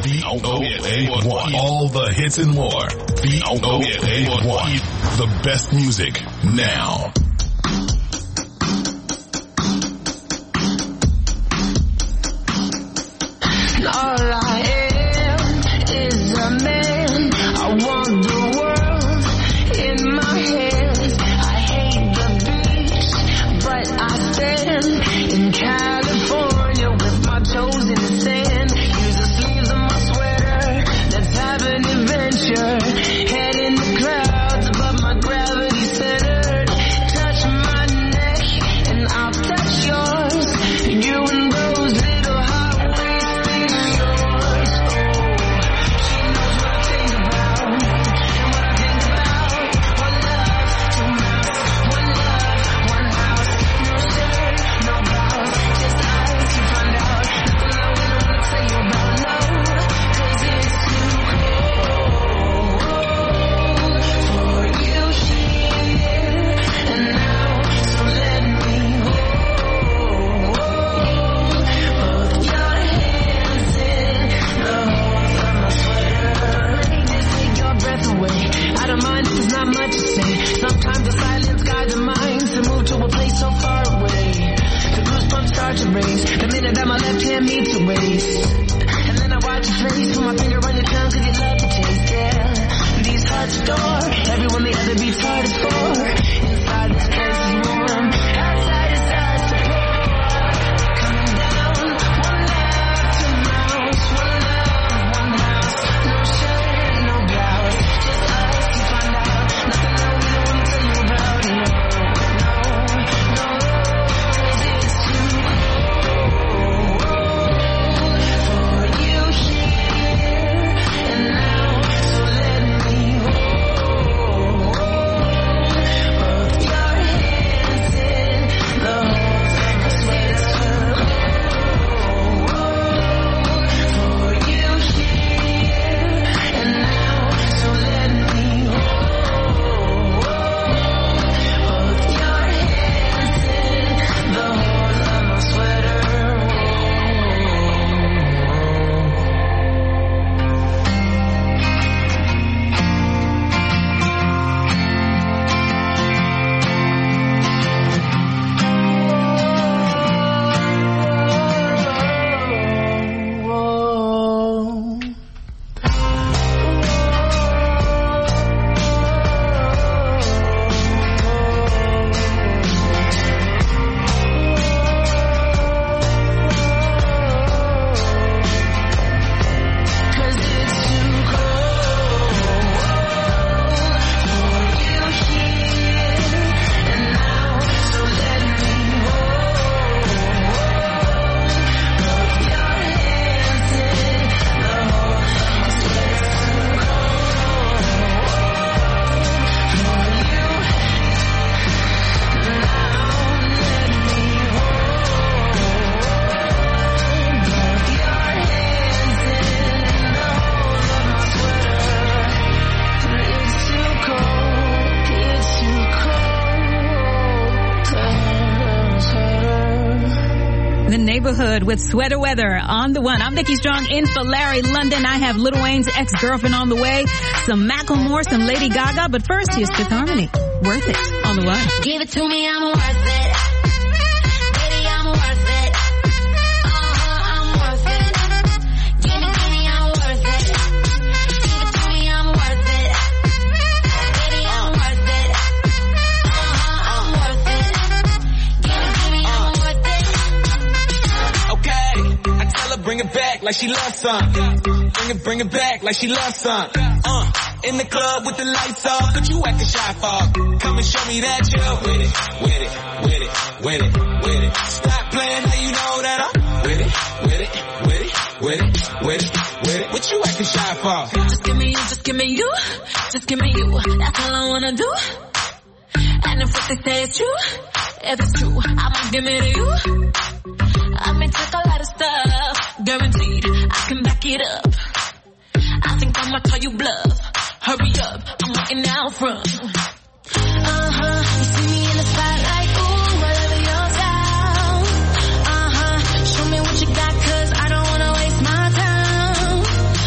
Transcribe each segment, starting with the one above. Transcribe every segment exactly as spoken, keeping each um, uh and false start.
V O A one. All the hits and more. V O A one. The best music now. All I am is a man. I want the world in my hands. I hate the beach, but I stand in California with my toes in the sand. Use the sleeves of my sweater. Let's have an adventure. Head in the clouds above my gravity centered. Touch my neck and I'll touch yours. You and those little hot waist things yours. Oh, she knows what I think about and what I think about. One love, two mouths. One love, one house. No shirt, no blouse. Just eyes to find out. Nothing I wouldn't wanna tell you about. No, 'cause it's too cold for you here and now. So let me hold both your hands in the holes of my sweater. Let me just take your breath away. Out of mind, this is not much to say. Sometimes the silence guides the mind to move to a place so far away. The goosebumps start to raise the minute that my left hand meets a waist. And then I watch your face, put my finger on your tongue 'cause you love to taste it. These hearts adore everyone the other beats hard is for. Inside this place is warm, outside is us to pour. Coming down, one love, two mouths. One love, one house. No shirt, no blouse. Just us to find out. Nothing that we don't wanna tell you about. No, no, no. 'Cause it's too cold for you here and now. So let me hold both your hands in the holes of my sweater. For you here and now. So let me hold both your hands in the holes of my sweater. Cause it's too cold for you here and now. So let me hold both your hands in the holes of my sweater. For you now, let me hold both your hands in the holes of my sweater. It's too cold, it's too cold to handle sweater. The Neighborhood with Sweater Weather on the one. I'm Nikki Strong in for Larry London. I have Lil Wayne's ex-girlfriend on the way. Some Macklemore, some Lady Gaga. But first, here's Fifth Harmony. Worth it on the one. Give it to me, I'm worth it. Baby, I'm worth it. Uh-huh, I'm worth it. Give it to me, I'm worth it. Give it to me, I'm worth it. Baby, I'm worth it. Uh-huh, I'm worth it. Give it to me, I'm worth it. Okay, I tell her bring it back like she loves some. Bring it, bring it back like she loves some. Uh, in the club with the lights off, but you acting shy for. Come and show me that you're with it, with it, with it, with it, with it. Stop playing, now you know that I'm with it, with it, with it, with it, with it, with it. What you acting shy for? Just give me you, just give me you. Just give me you. That's all I wanna do. And if what they say is true, if it's true, I'ma give it to you. I may take a lot of stuff, guaranteed I can back it up. I think I'ma call you bluff. Hurry up, I'm walking out front. Uh-huh, you see me in the spotlight, ooh, I love your style. Uh-huh, show me what you got, cause I don't wanna waste my time.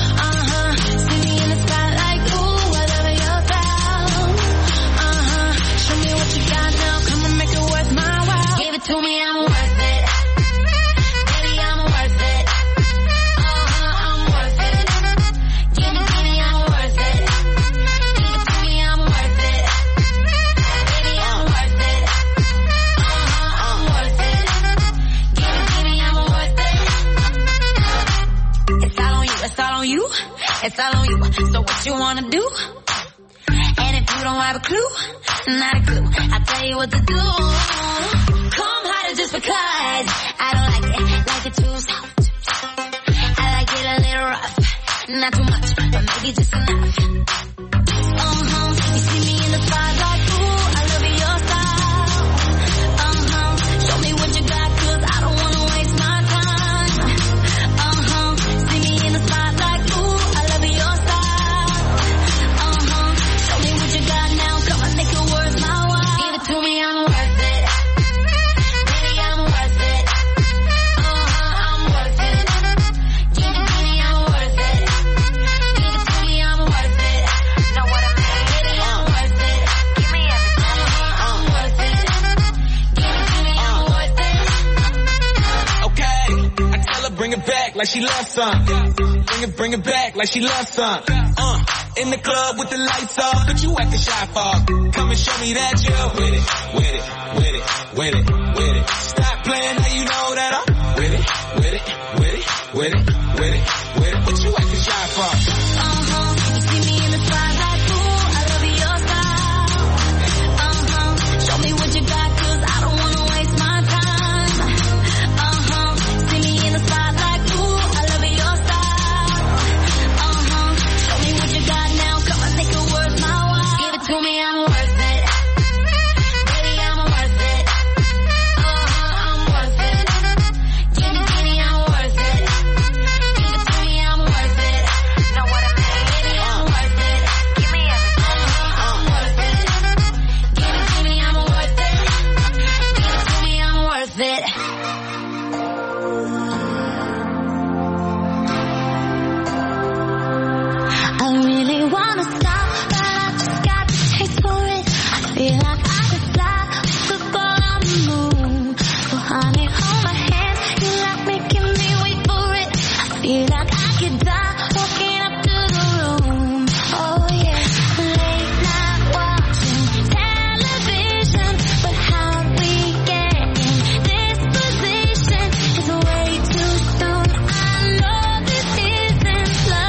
It's all on you, it's all on you, it's all on you. So what you wanna do? And if you don't have a clue, not a clue, I'll tell you what to do. Come harder just because I don't like it, like it too soft. I like it a little rough, not too much, but maybe just enough. Uh-huh, you see me in the spotlight, ooh, I love your style. Uh-huh, show me what you got, cause I don't wanna waste my time. Uh-huh, see me in the spotlight, ooh, I love your style. Uh-huh, show me what you got now, come on, make it worth my while. Give it to me, I'm worth it. Baby, I'm worth it. Uh-huh, I'm worth it. Give it to me, I'm worth it. Give it to me, I'm worth it. Know what I mean? Baby, I'm worth it. Give me everything. Uh-huh, I'm worth it. Give it to me, I'm worth it. Okay, I tell her bring it back like she loves some. Bring it, bring it back like she loves some. Uh, in the club with the lights off, but you acting shy for. Come and show me that you're with it, with it, with it, with it, with it. Stop playing, now you know that I'm with it, with it, with it, with it, with it, with it. What you acting shy for? Uh-huh, you see me in the spotlight, ooh, I love your style. Uh-huh, show me what you got, cause I don't wanna waste my time. Uh-huh, see me in the spotlight, ooh, I love your style. Uh-huh, show me what you got now, come on, make it worth my while. Give it to me, I'm worth it. Baby, I'm worth it. Uh-huh, I'm worth it. Give me, give me, I'm worth it. Give it to me, I'm worth it. Know what I mean? Baby, I'm worth it. Give me everything. Uh-huh, I'm worth it. Give it to me, I'm worth it. Give it to me, I'm worth it. I really wanna stop, but I just got the taste for it. I feel like I could fly with the ball on the moon. So honey, hold my hand, you like making me wait for it. I feel like I could die walking up to the room. Oh yeah, late night watching television, but how we get in this position is way too soon. I know this isn't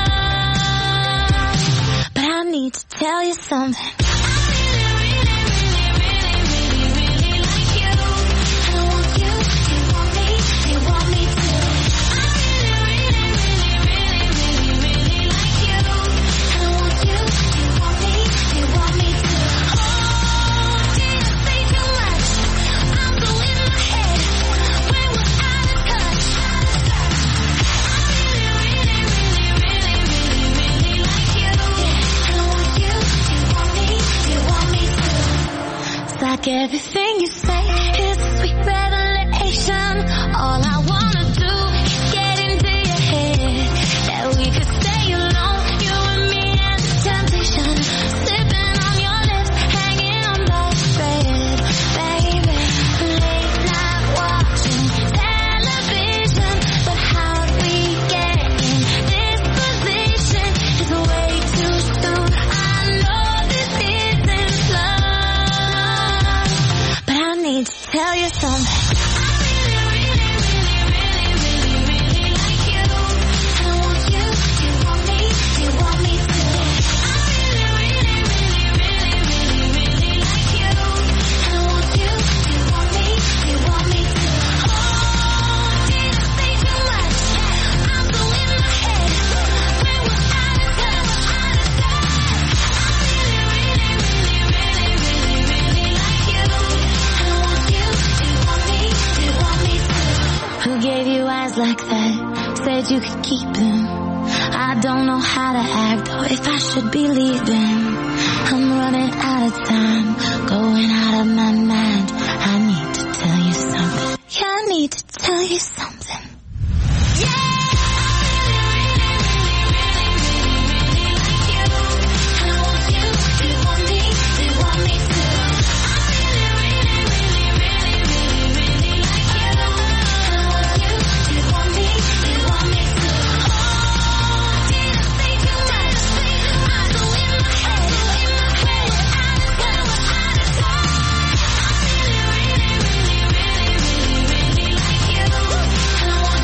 love, but I need to tell you something. I really, really, really, really, really, really like you. I want you, you want me, you want me too. I really, really, really, really, really, really like you. I want you, you want me, you want me too. Oh, did I say too much? I'm so in my head when we're out of touch. I really, really, really, really, really, really like you. I want you, you want me, you want me too. It's like everything you say is a sweet revelation. All I wanna do is get into your head. That we could stay alone, you and me and the temptation. Sipping on your lips, hanging on by a thread. Baby, late night watching television, but how we get in this position is way too soon. I know this isn't love, but I need to tell you something. I really, really, really, really, really, really like you. I want you, you want me, you want me too. I really, really, really, really, really, really like you. I want you, you want me, you want me too. Oh, did I say too much? I'm so in my head when we're out of touch. I really, really, really, really, really, really like you. I want you, you want me, you want me too. Who gave you eyes like that? Said you could keep them. I don't know how to act or if I should be leaving. I'm running out of time, going out of my mind. I need to tell you something. Yeah, I need to tell you something. Yeah! I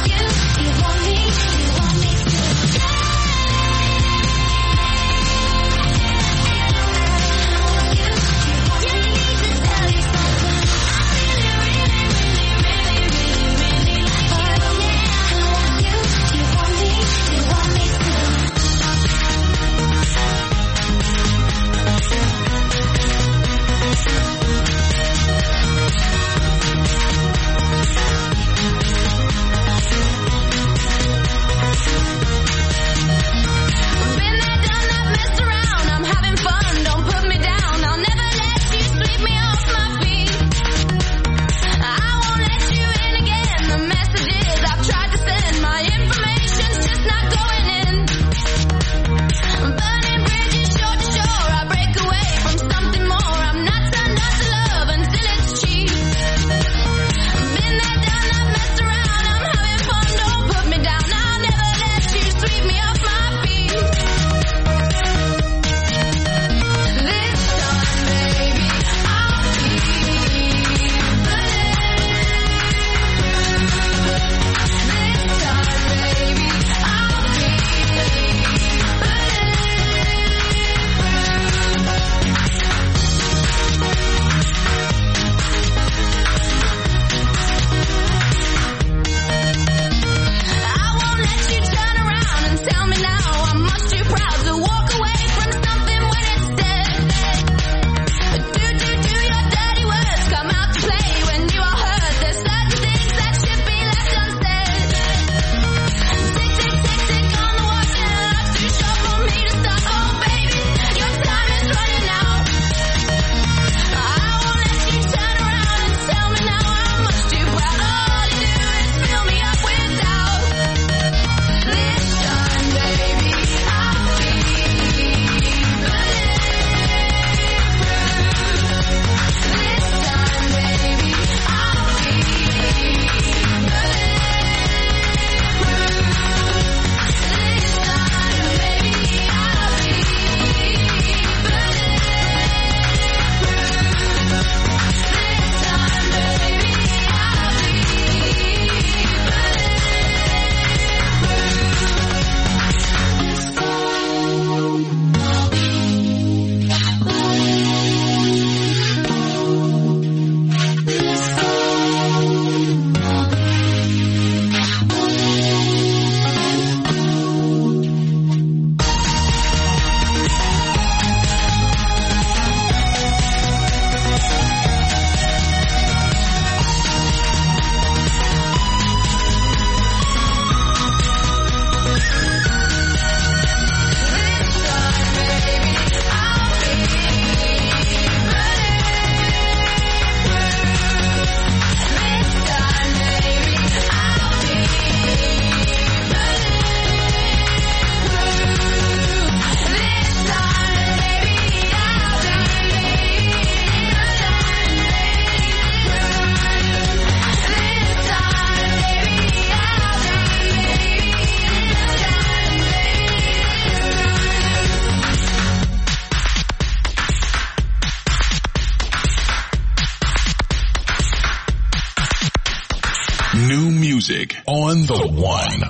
on the one.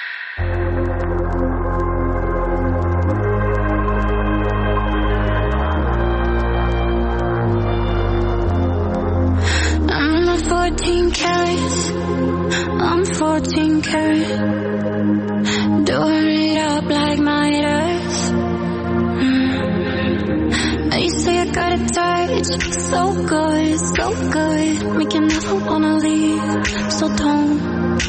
fourteen carats, I'm fourteen karat, doing it up like Midas. Mm. You say I got a touch, so good, so good, make you never wanna leave. So don't,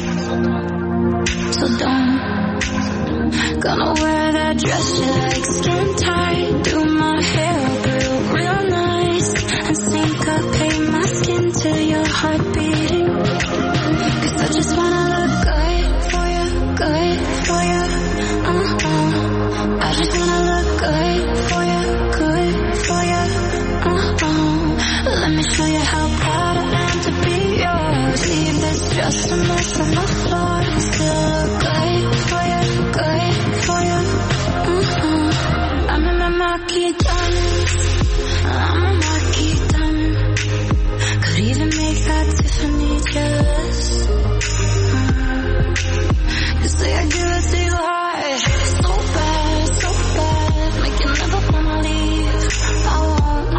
so don't. Gonna wear that dress you like, skin tight, do my hair up real, real nice, and syncopate my skin to your heart beating. Cause I just wanna look good for you, good for you, uh-huh. I just wanna look good for you, good for you, uh-huh. Let me show you how proud I am to be yours. Leave this just a mess on the floor. Still look good for you, good for you, uh-huh. I'm in my marquee diamonds, I'm a marquee diamond. Could even make that Tiffany jealous. You say I give it to you hard, so bad, so bad, make you never wanna leave. I won't,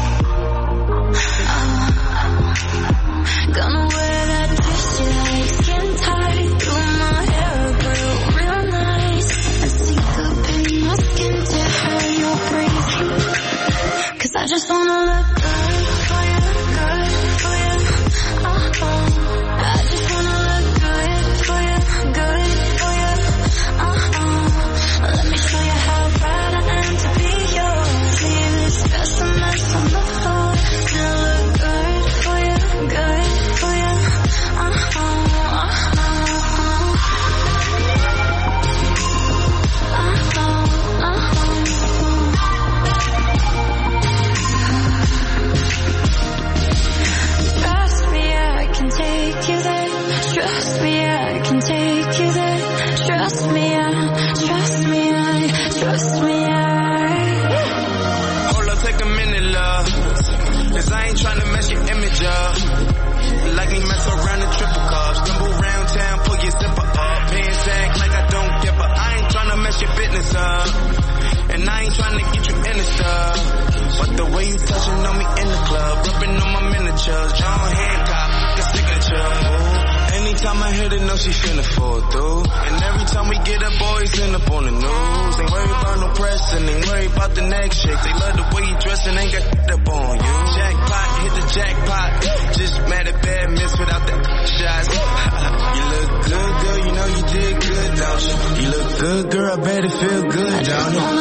I won't. Gonna wear that dress you like, skin tight, do my hair real, real nice, and syncopate my skin to how you're breathing. Cause I just wanna look good for you, good for you, uh-huh. I just wanna look good for you, good for you, uh-huh. Let me show you how proud I am to be yours. Leave this dress a mess on the floor. Still look good for you, good for you, uh-huh, uh-huh, uh-huh, uh-huh. Trust me, I can take you there. Trust me, I can take you there. Trust me, I, trust me, I, trust me, I. Hold up, take a minute, love. Cause I ain't tryna mess your image up. Like me mess around the triple cup. Stumble round town, pull your zipper up. Pants sag like I don't give a. I ain't tryna mess your business up. And I ain't tryna get you in the stuff. But the way you touching on me in the club, rubbing on my miniatures, John Hancock, the signature. Ooh. Anytime I hit it, know she finna fall through. And every time we get up, boys end up on the news. Ain't worried about no pressing, ain't worried about the next chick. They love the way you dressing, ain't got shit up on you. Jackpot, hit the jackpot. Just mad at bad miss without the shots. You look good, girl, you know you did good, don't you? You look good, girl, I bet it feel good, don't you?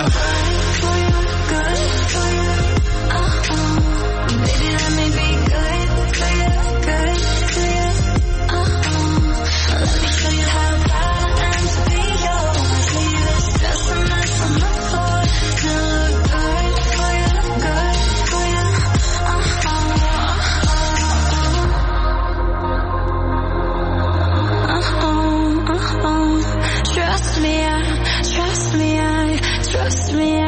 Trust me, I, trust me, I, trust me, I.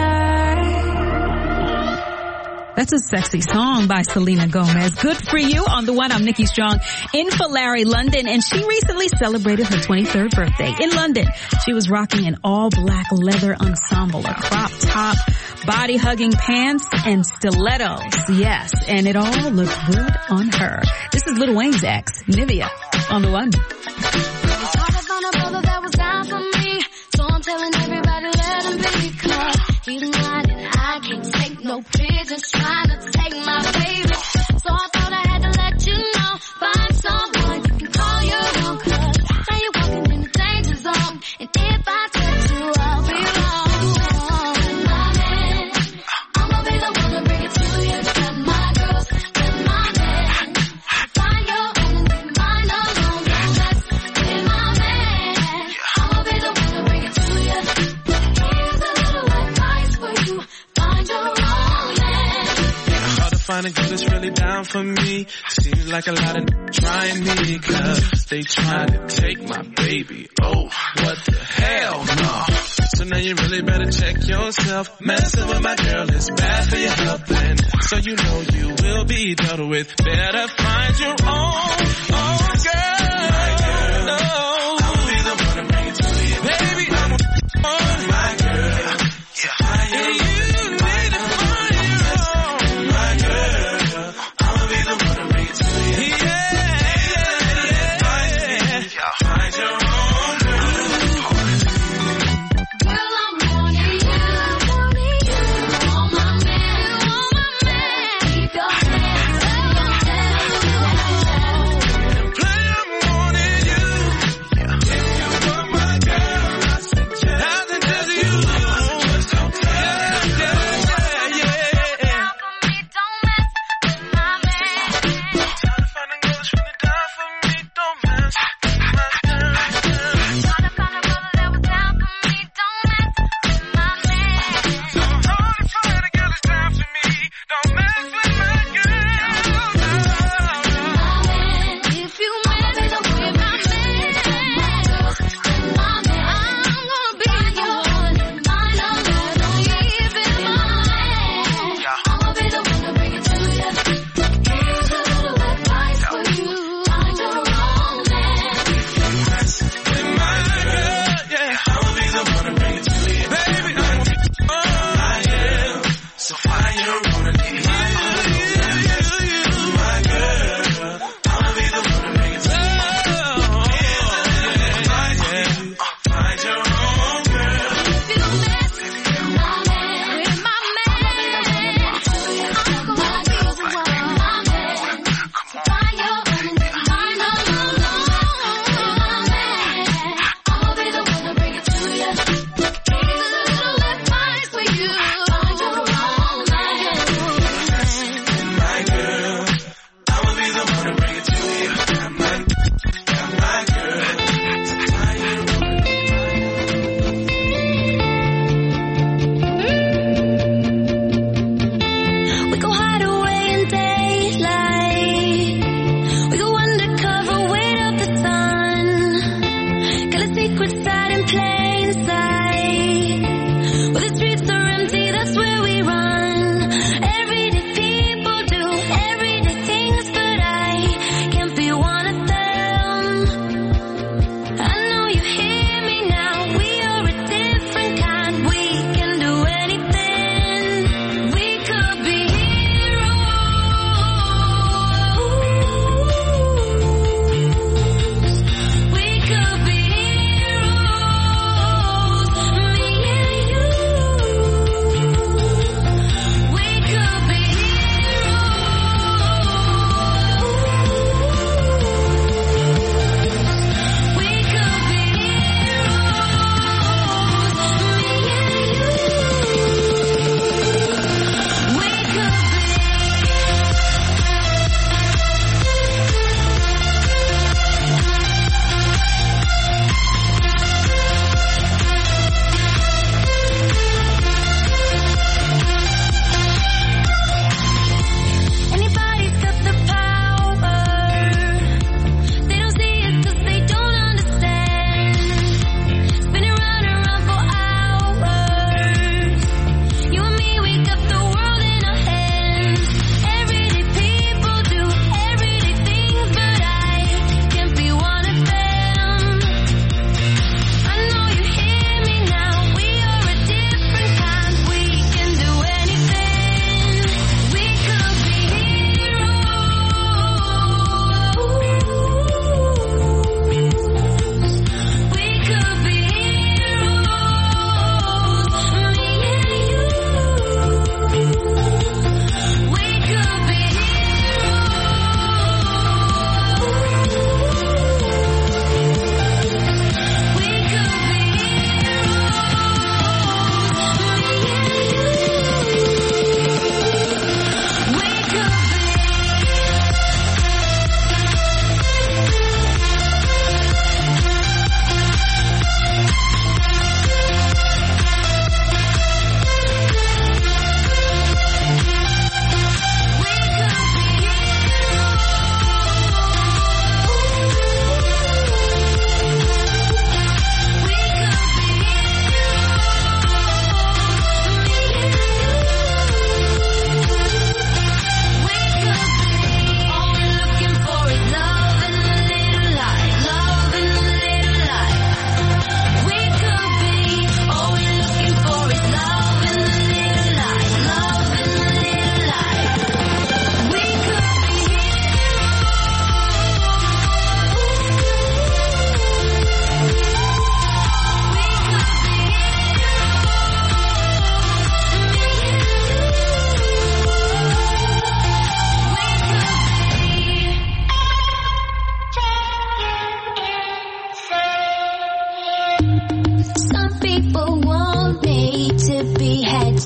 That's a sexy song by Selena Gomez. Good for you. On the one, I'm Nikki Strong in Falari, London, and she recently celebrated her twenty-third birthday in London. She was rocking an all-black leather ensemble, a crop top, body-hugging pants, and stilettos. Yes, and it all looked good on her. This is Lil Wayne's ex, Nivea, on the one. I'm telling everybody let him be, cause he's mine and I can't take no pigeons trying to take my baby. So I thought I had to let you know, find someone you can call your own, cause now you're walking in the danger zone, and if I touch you, I'll be wrong. My man, I'ma be the one to bring it to you. Got my girls, got my man. Find your own and leave mine alone. That's with my man. I'ma be the one to bring it to you. Here's a little advice for you. Find your own man. Hard to find a girl that's really down for me. Seems like a lot of trying me, cause they trying to take my baby. Oh, what the hell, no. So now you really better check yourself. Messing with my girl is bad for your health, and so you know you will be dealt with. Better find your own, oh girl, no.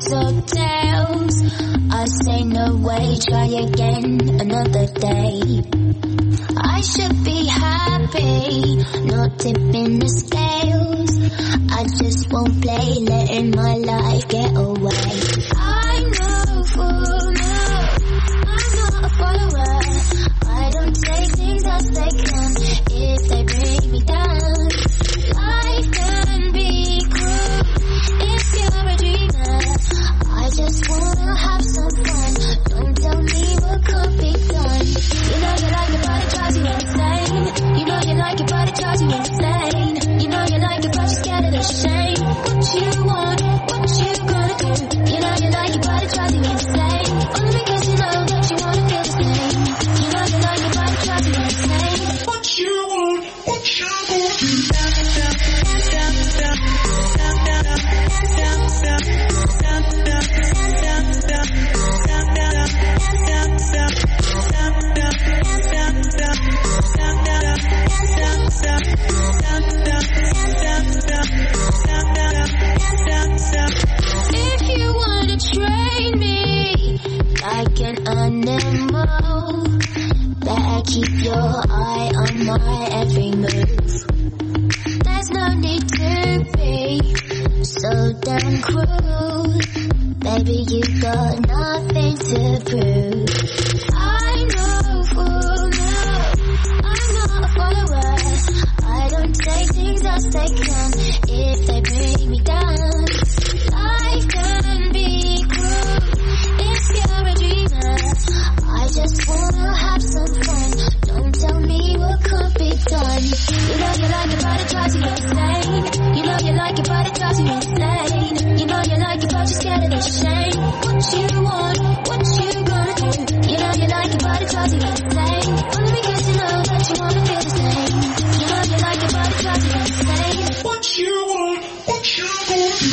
heads or tails. I say no way, try again another day. I should be happy, not tipping the scales. I just won't play, letting my life get away. I know for now, I'm not a follower. I don't take things as they come, if they bring me down. Life can be cruel if you're a dreamer. I just wanna have some fun, don't tell me what could be done. You know you like it, but it drives you insane. You know you like it, but it drives you insane. You know you like it, but you're scared of the shame. What you want, what you gonna do? You know you like it, but it drives you insane. Only because you know that you wanna feel the same. You know you like it, but it drives you insane. What you want, what you gonna do? If you wanna train me like an animal, better keep your eye on my every move. There's no need to be so damn cruel. Baby, you got nothing to prove. I know for now, I'm not a follower. I don't take things as they come, if they bring me down. Life can be cruel if you're a dreamer. I just wanna have some fun, don't tell me what could be done. You know you like it, but it drives you insane. You know you like it, but it drives you insane. You know you like it, but you're scared of the shame. What you want, what you gonna do? You know you like it, but it drives you insane. Only because you know that you wanna feel the same. You know you like it, but it drives you insane. What you want, what you gonna do?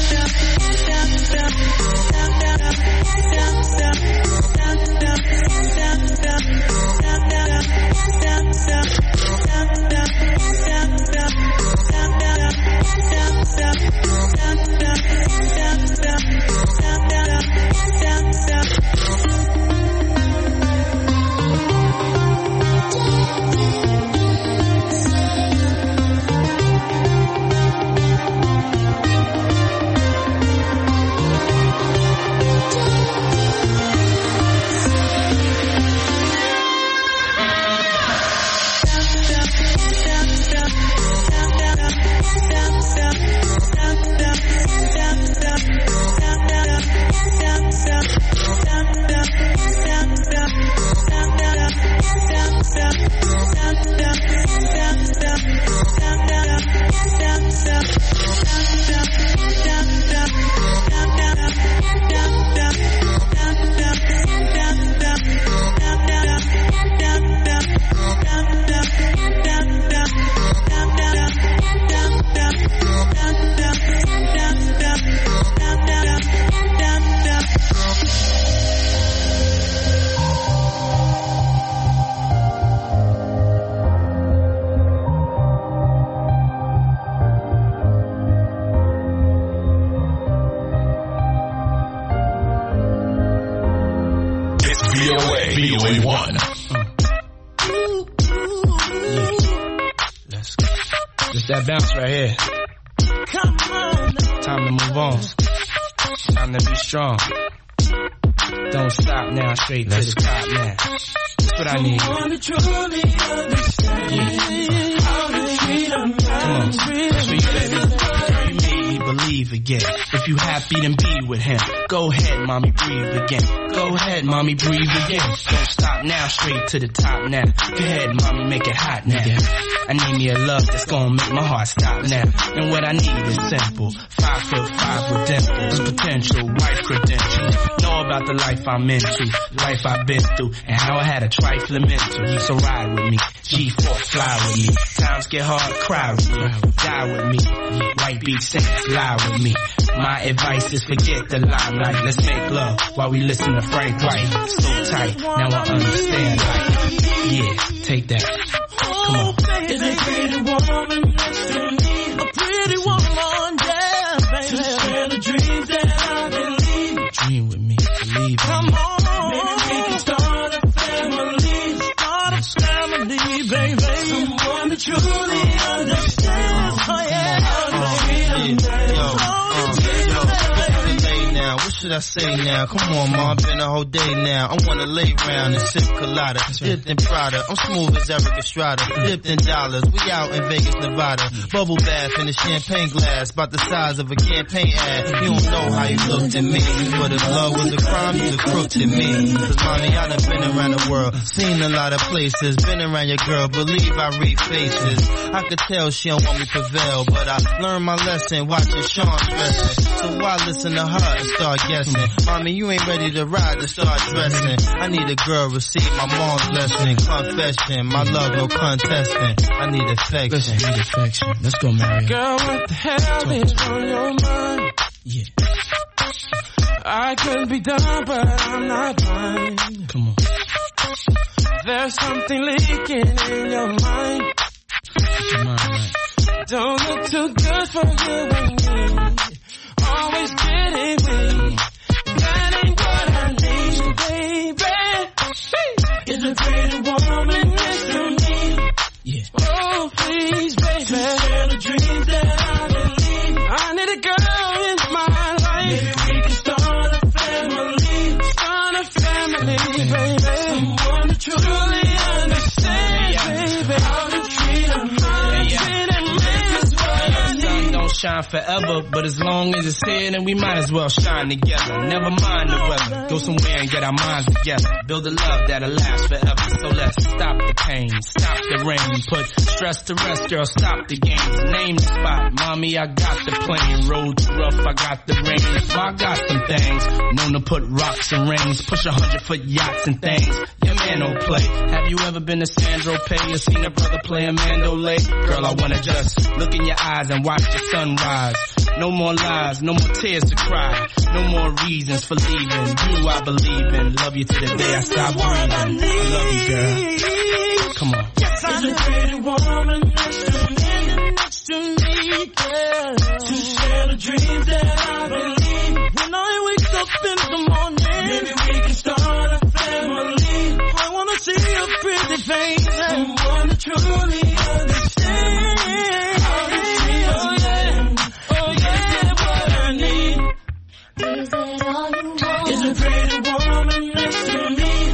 V O A one. Let's go. Just that bounce right here. Time to move on. Time to be strong. Don't stop now, straight Let's to the top now. That's what I need. Yeah. Come on. That's for you, baby. You made me believe again. If you happy, then be with him. Go ahead, mommy, breathe again. Go ahead, mommy, breathe again. Don't stop now, straight to the top now. Go ahead, mommy, make it hot now. I need me a love that's gonna make my heart stop now. And what I need is simple. Five foot five with dimples, potential wife credentials. Know about the life I'm into, life I've been through, and how I had a trifling mental. So ride with me, G four, fly with me. Times get hard, cry with me, die with me. White beach saints, lie with me. My advice is forget the limelight. Let's make love while we listen to Frank White. So tight, now I understand life. Yeah, take that. Come on. Is a pretty woman next to me? A pretty woman, yeah, baby. To share the dreams that I've been around. What should I say now? Come on, ma, been a whole day now. I wanna lay round and sip colada, dipped in Prada. I'm smooth as Eric Estrada, dipped in dollars. We out in Vegas, Nevada. Bubble bath in a champagne glass, about the size of a campaign ad. You don't know how you looked at me, but if love was a crime, you'd have crooked at me. Cause mommy, I done been around the world, seen a lot of places, been around your girl, believe I read faces. I could tell she don't want me to prevail, but I learned my lesson watching Sean stressing. So why listen to her and start guessing? Mommy, you ain't ready to ride to start dressing. I need a girl receive my mom's blessing, confession, my love no contesting. I need affection. Listen, I need affection. Let's go, Mario. Girl, what the hell is on your mind? Yeah. I could be done, but I'm not blind. Come on. There's something leaking in your mind. Your mind, right? Don't look too good for you and me. Always getting weak. That ain't what I need, baby. Is a pretty woman next to me. Yeah. Oh, please, baby. To share the dreams that I believe. I need a girl in my life. Maybe we can start a family. Start a family, baby. Someone to truly understand, baby. How to treat a man, treat a man is what I need. Don't shine forever, but as long as it's here, then we might as well shine together. Never mind the weather. Go somewhere and get our minds together. Build a love that'll last forever. So let's stop the pain, stop the rain. Put stress to rest, girl, stop the games. Name the spot, mommy, I got the plane. Road too rough, I got the range. I got some things, known to put rocks and rings. Push a hundred foot yachts and things. Your man don't play. Have you ever been to Sandro Pay or seen a brother play a Mandolay? Girl, I wanna just look in your eyes and watch the sunrise. No more lies, no more tears to cry. No more reasons for leaving. You I believe in. Love you to the day I stop breathing. I love you, girl. Come on. Yes, I need a pretty woman next to me, next to me, girl. To share the dreams that I believe. When I wake up in the morning, maybe we can start a family. I wanna see your pretty face, someone to truly understand. How to treat a man. Oh yeah, what I need. Is it all you want? Is a pretty woman next to me.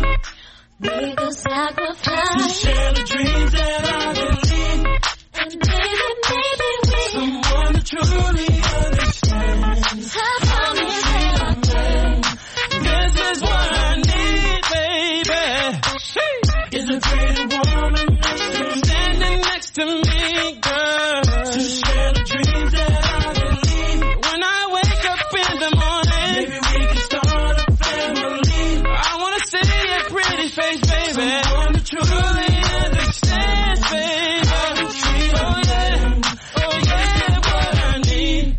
Make a To sacrifice. share the dreams that I believe. And maybe, maybe we Someone to truly understand. have me that again. This is what I need, baby. Is a pretty woman next to me, standing next to me, girl. To share the dreams that I believe. When I wake up in the morning, maybe we can start a family. I wanna see your pretty face, baby. Someone to truly understand, baby. Oh yeah, oh yeah, what I need.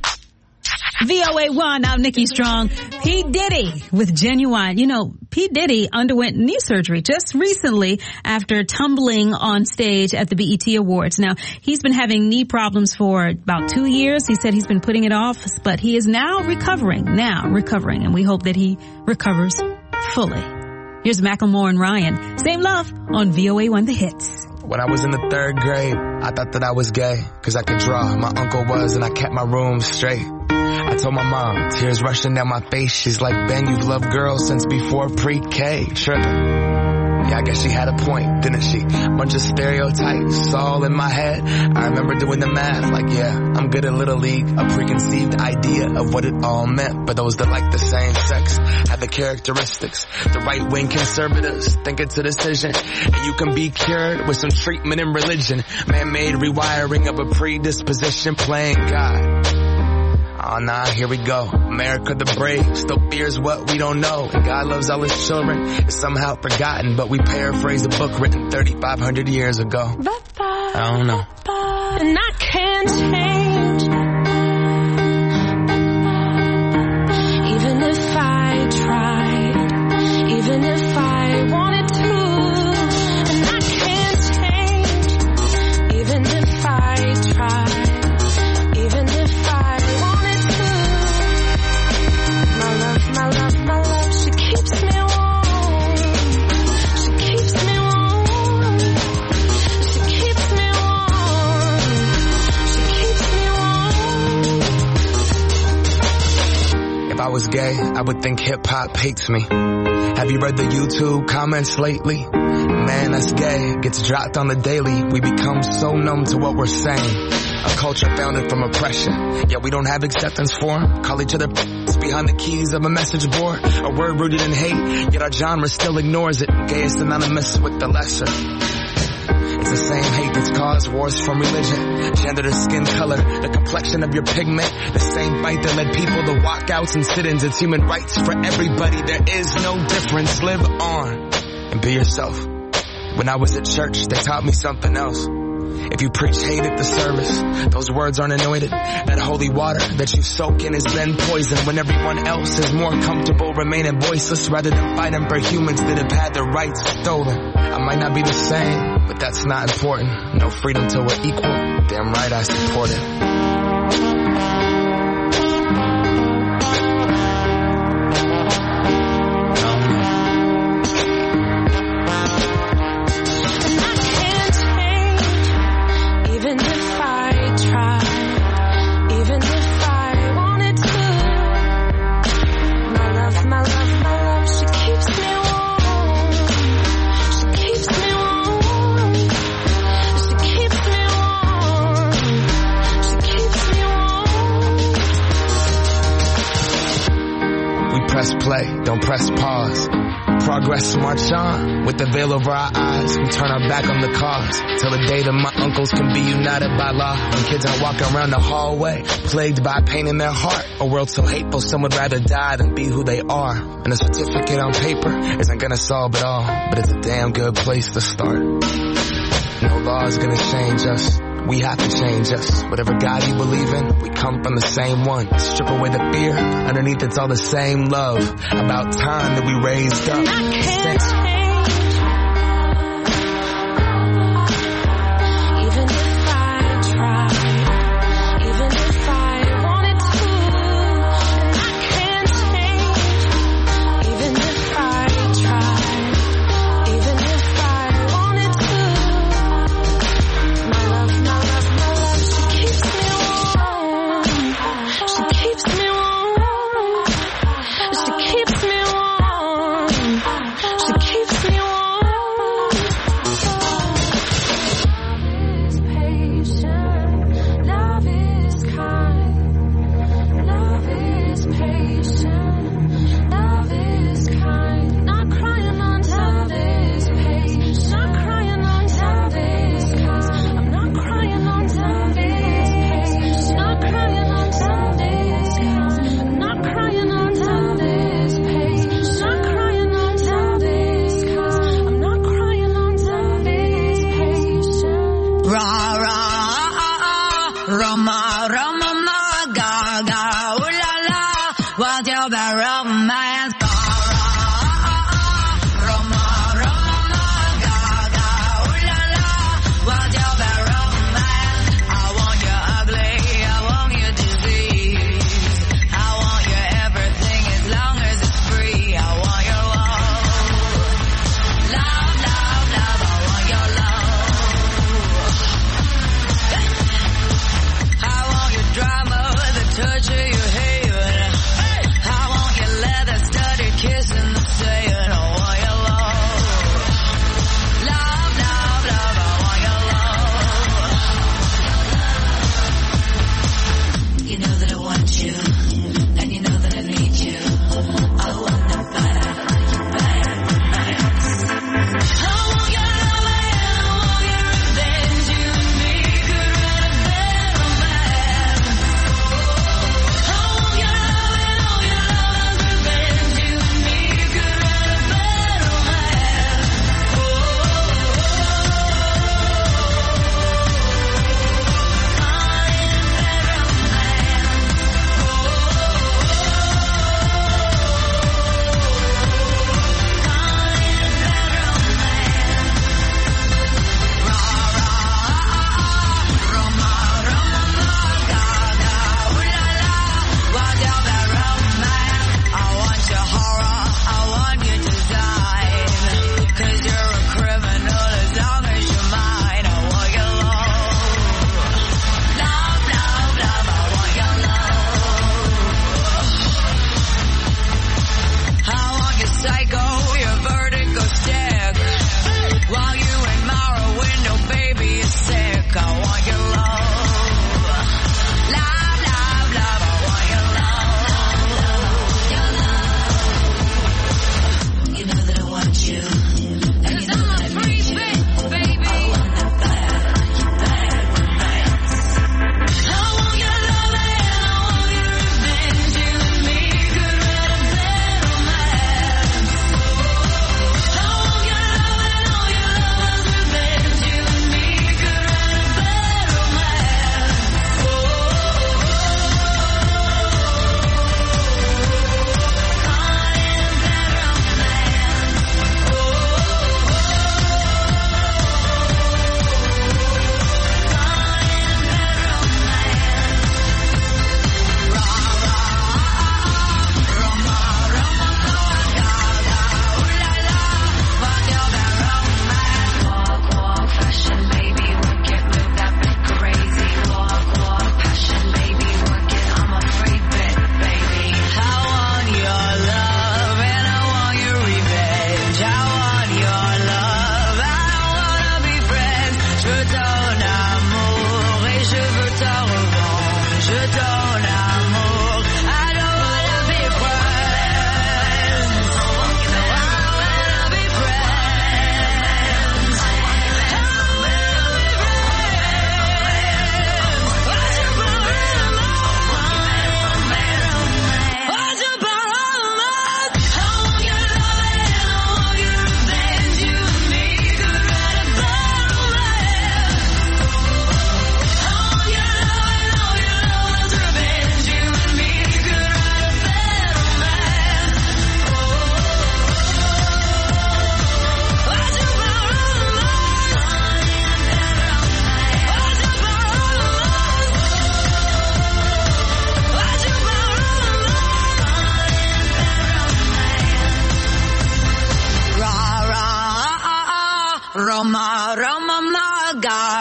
V O A one, I'm Nikki Strong. P. Diddy with Genuine. You know, P. Diddy underwent knee surgery just recently after tumbling on stage at the B E T Awards. Now, he's been having knee problems for about two years. He said he's been putting it off, but he is now recovering, now recovering, and we hope that he recovers fully. Here's Macklemore and Ryan. Same love on V O A one The Hits. When I was in the third grade, I thought that I was gay, cause I could draw. My uncle was, and I kept my room straight. I told my mom, tears rushing down my face. She's like, Ben, you've loved girls since before pre-K. Tripping. Yeah, I guess she had a point, didn't she? Bunch of stereotypes all in my head. I remember doing the math, like, yeah, I'm good at Little League. A preconceived idea of what it all meant. But those that like the same sex have the characteristics. The right-wing conservatives think it's a decision. And you can be cured with some treatment and religion. Man-made rewiring of a predisposition, playing God. Oh nah, here we go. America the brave still fears what we don't know. And God loves all his children. It's somehow forgotten, but we paraphrase a book written thirty-five hundred years ago. I don't know. And I can't change. Even if I tried, even if I wanted to. And I can't change. Even if I tried. Even if I wanted to. My love, my love, my love, she keeps me warm. She keeps me warm. She keeps me warm. She keeps me I was gay, I would think hip-hop hates me. Have you read the YouTube comments lately? Man, that's gay. Gets dropped on the daily. We become so numb to what we're saying. A culture founded from oppression. Yeah, we don't have acceptance for 'em. Call each other behind the keys of a message board. A word rooted in hate, yet our genre still ignores it. Gay is synonymous with the lesser. It's the same hate that's caused wars from religion, gender to skin color, the complexion of your pigment. The same fight that led people to walkouts and sit-ins. It's human rights for everybody. There is no difference. Live on and be yourself. When I was at church, they taught me something else. If you preach hate at the service, those words aren't anointed. That holy water that you soak in has been poisoned. When everyone else is more comfortable remaining voiceless rather than fighting for humans that have had their rights stolen. I might not be the same, but that's not important. No freedom till we're equal. Damn right I support it. Play, don't press pause. Progress march on. With the veil over our eyes, we turn our back on the cause. Till the day that my uncles can be united by law. When kids are walking around the hallway, plagued by pain in their heart. A world so hateful, some would rather die than be who they are. And a certificate on paper isn't gonna solve it all, but it's a damn good place to start. No law is gonna change us. We have to change us. Whatever God you believe in, we come from the same one. Strip away the fear, underneath it's all the same love. About time that we raised up. Stand- She keeps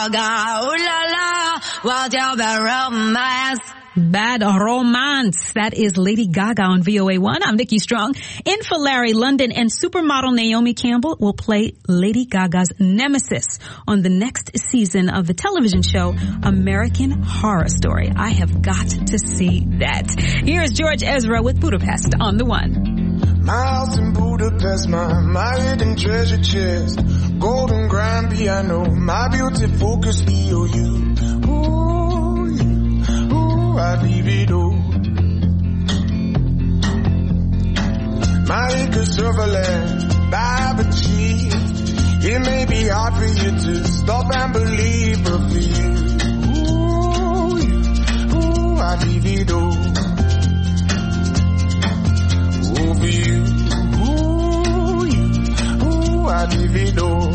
Gaga. Ooh la la, what's your bad romance? Bad Romance. That is Lady Gaga on V O A one. I'm Nikki Strong. In for Larry London, and supermodel Naomi Campbell will play Lady Gaga's nemesis on the next season of the television show American Horror Story. I have got to see that. Here's George Ezra with Budapest on the one. My house in Budapest, my, my hidden treasure chest, golden grand piano, my beauty focus E O U. I leave it all. My acres of land I've achieved. It may be hard for you to stop and believe, but for you, ooh, ooh, I leave it all. Ooh, for you, ooh, you, ooh, I leave it all.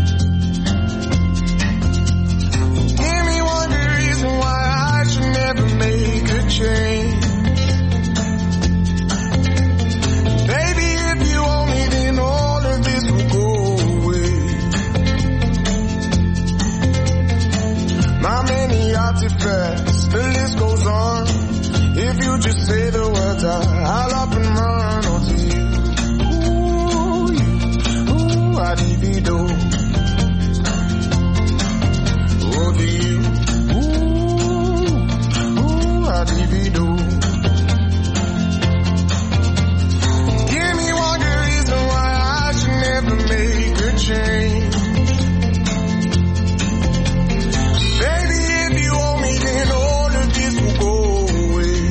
Give me one good reason why I should never make a change. Baby, if you owe me, then all of this will go away. My many artifacts, the list goes on. If you just say the words, I, I'll up and run onto you. Ooh, you, ooh, I leave it all. Oh, to you. Divido. Give me one good reason why I should never make a change. Baby, if you owe me, then all of this will go away.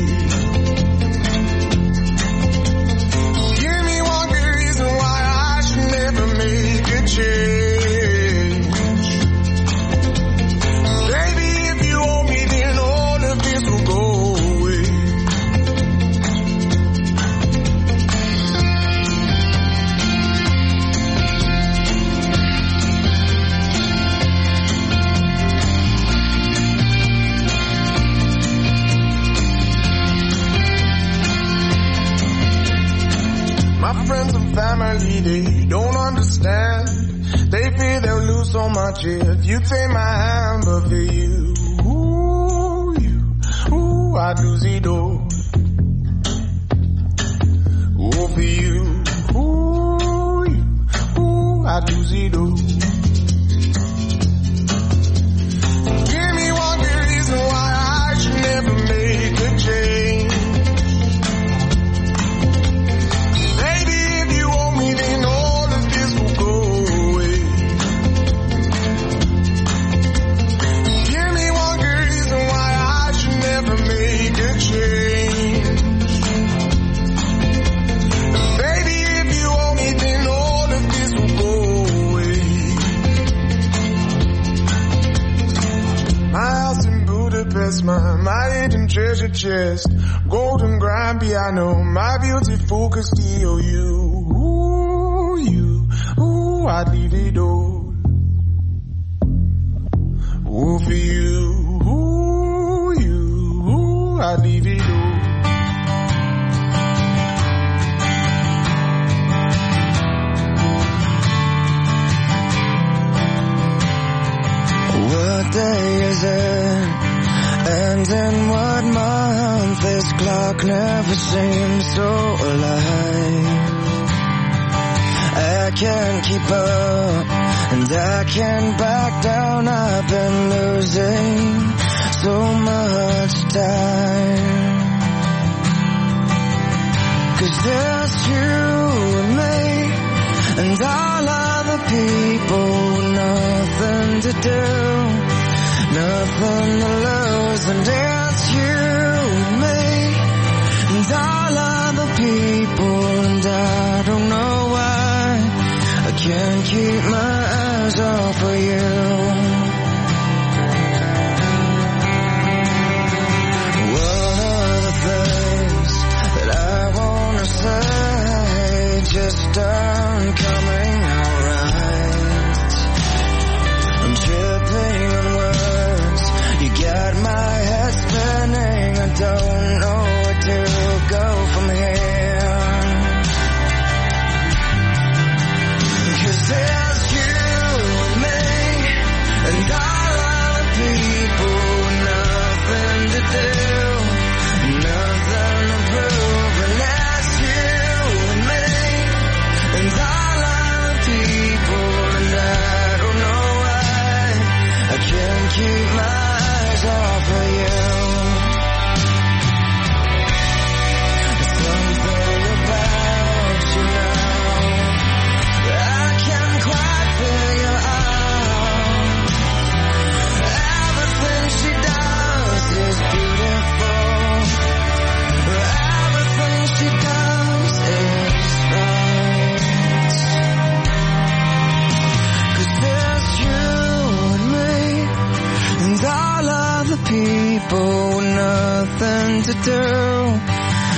Give me one good reason why I should never make a change. Baby, if you owe me, then all of this will go away. My friends and family, they don't understand. They fear they'll lose so much if you take my hand, but for you, ooh, you, ooh, I'd lose it all. Ooh, for you, ooh, you, ooh, I'd lose it all. Give me one good reason why I should never make a change. Then all of this will go away. Give me one good reason why I should never make a change. Baby, if you owe me, then all of this will go away. My house in Budapest, my, my hidden treasure chest, golden grand piano, my beauty focused E O U. Ooh, I'd leave it all. Ooh, for you, ooh, you, ooh, I'd leave it all. What day is it? And in what month? This clock never seems so alive. I can't keep up, and I can't back down. I've been losing so much time. Cause there's you and me, and all other people, nothing to do, nothing to lose. And it's you and me, and all other people, and I don't know why I can't keep my eyes off of you. One of the things that I wanna say just aren't coming out right. I'm tripping on words, you got my head spinning, I don't know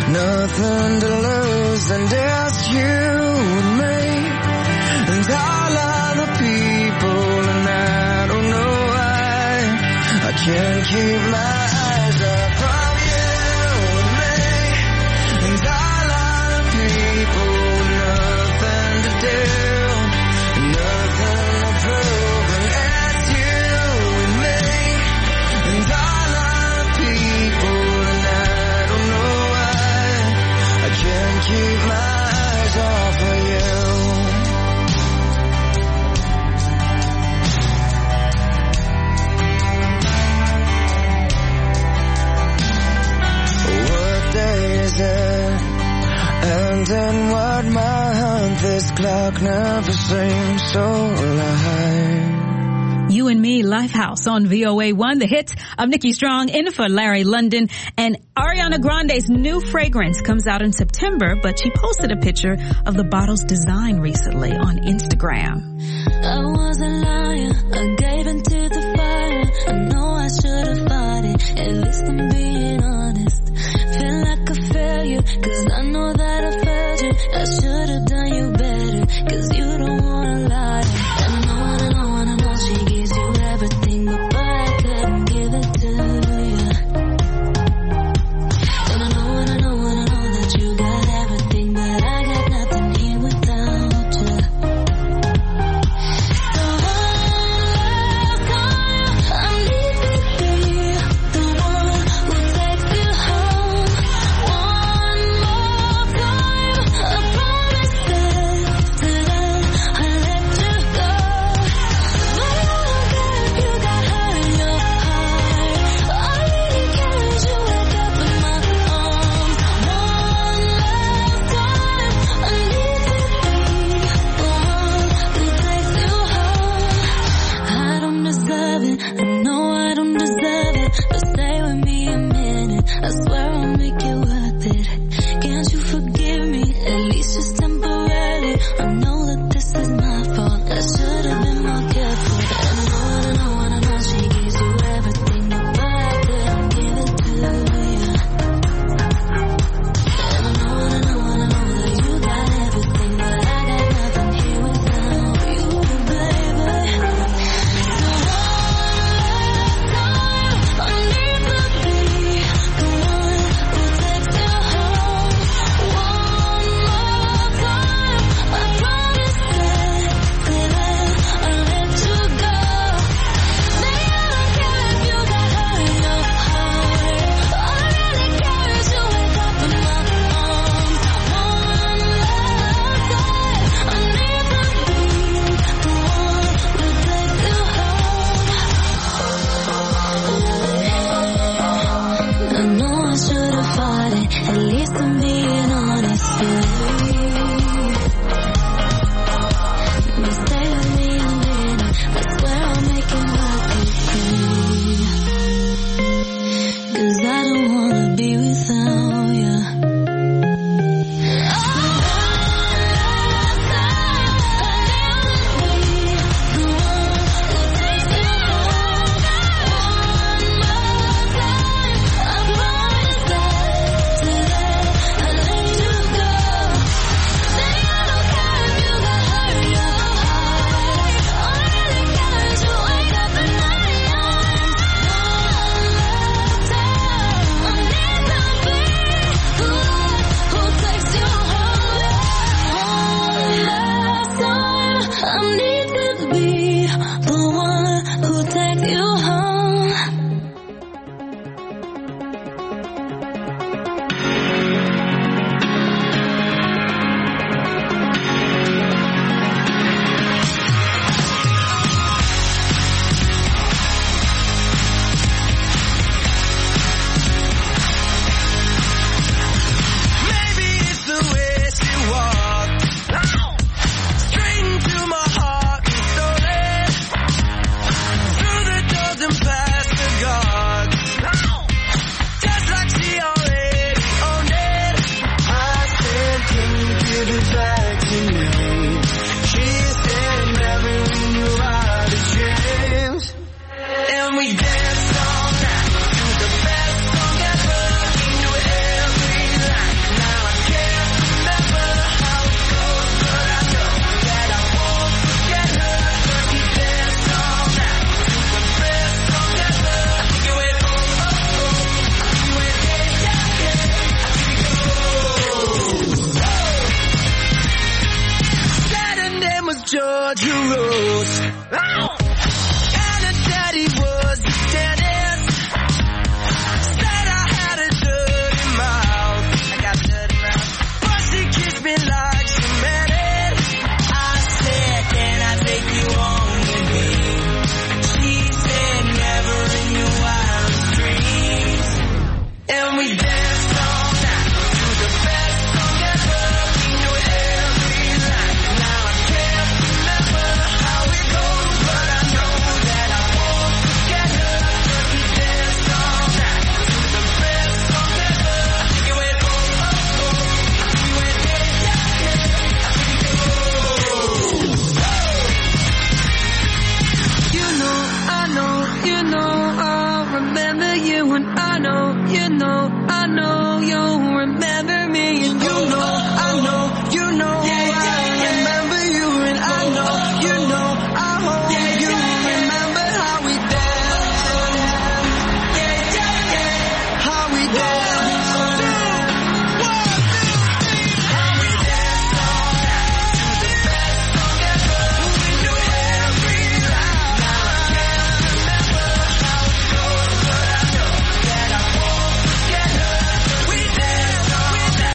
nothing to lose, and it's you and me and all other people, and I don't know why I can't keep my eyes off of you and me and all other people, nothing to do, nothing to prove, and it's you and me and all other people, and I don't know why I can't keep my eyes off of you. What day is it? And in what month? This clock never seems so alive. You and Me, Lifehouse on V O A one, the hits of Nikki Strong in for Larry London. And Ariana Grande's new fragrance comes out in September, but she posted a picture of the bottle's design recently on Instagram. I was a liar, I gave into the fire. I know I should have fought it, at least I'm being honest. Feel like a failure, cause I know that I failed you. I should have done you better, cause you don't wanna lie. I know, I know, I know she gives you everything, but I couldn't give it to you. And I know, and I know, and I know that you got everything, but I got nothing here without you. So one last time, I need to be the one who takes you home. One more time, I promise that today I'll let you go. But I don't care if you got hurt in your heart. All I really care is you wake up in my arms. One last time, I need to be the one who takes you home. I don't deserve it, I know I don't deserve it, but stay with me a minute, I swear I'll make it worth it. Can't you forgive me, at least just temporarily? I know that this is my fault, I should have been more careful. And I know, and I know, and I know she gives you everything, but I couldn't give it to you. And I know, and I know, and I know that you got everything, but I got nothing here without you, baby. So one last time, I need to be the one who takes you home. One more time, I promise that today I'll let you go. Baby, I don't care if you got hurt in your heart. All I really care is you wake up in my arms. One last time, I need to be the one who takes you home. I know I should have fought it, at least I'm being honest, yeah. But stay with me a minute, I swear I'll make it worth it, cause I don't wanna be without you. I promise that today I'll remember